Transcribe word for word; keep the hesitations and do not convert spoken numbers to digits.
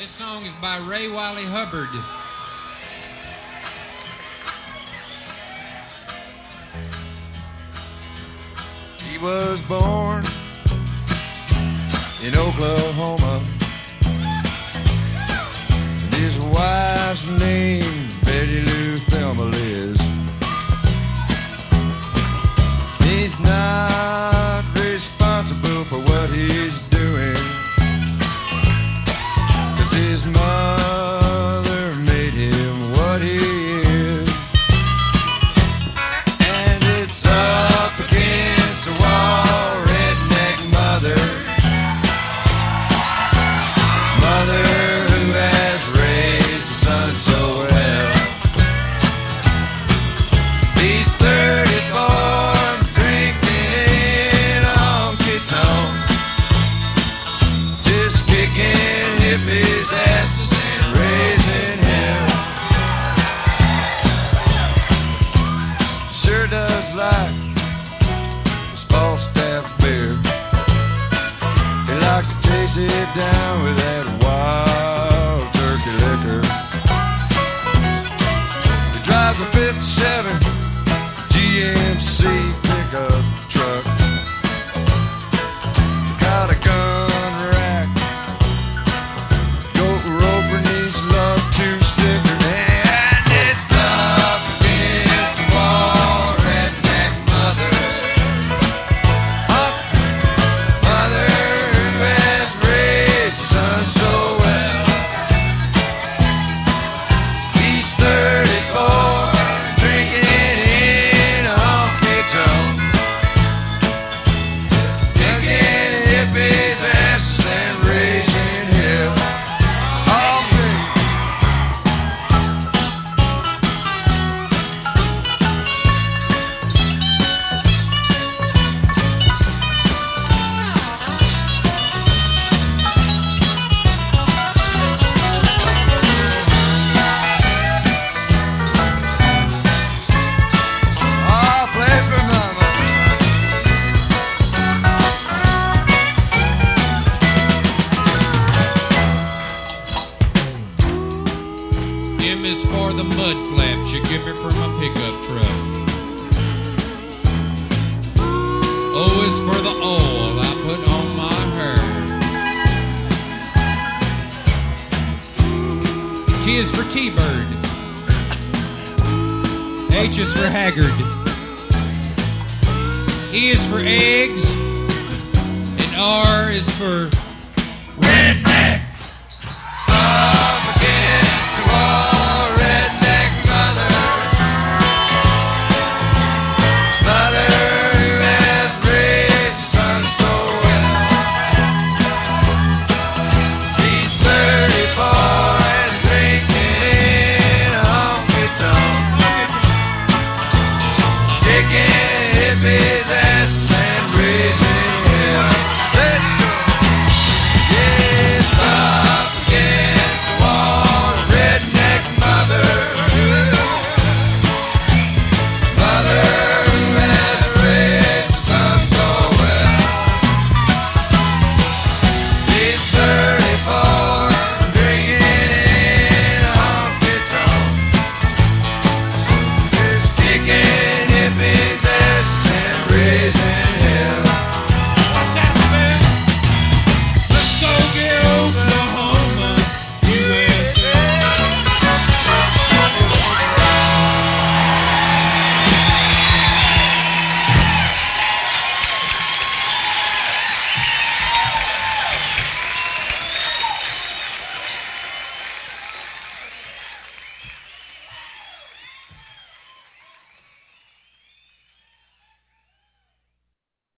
This song is by Ray Wiley Hubbard. He was born in Oklahoma, and his wife's name's Betty Lou Thelma Liz. He's not responsible for what he's doing, 'cause his mother made him what he is. And it's up against the wall, redneck mother, mother who has raised a son so well. He's thirty-four, drinking a honky-tonk, just kicking hippies' asses and raising hell. Sure does like his Falstaff beer. He likes to chase it down with that wild turkey liquor. He drives a fifty-seven G M C pickup truck. Got a gun rack, goat roper, needs love to sticker. And it's up against the wall, redneck mother, Unc, mother who has raised your son so well. He's thirty-four, drinking in a honky-tonk, kicking hippies' asses and raising hell. All three. I'll play for mama. M is for the mud flaps you give me for my pickup truck. O is for the oil I put on my hair. T is for T-Bird. H is for Haggard. E is for eggs. And R is for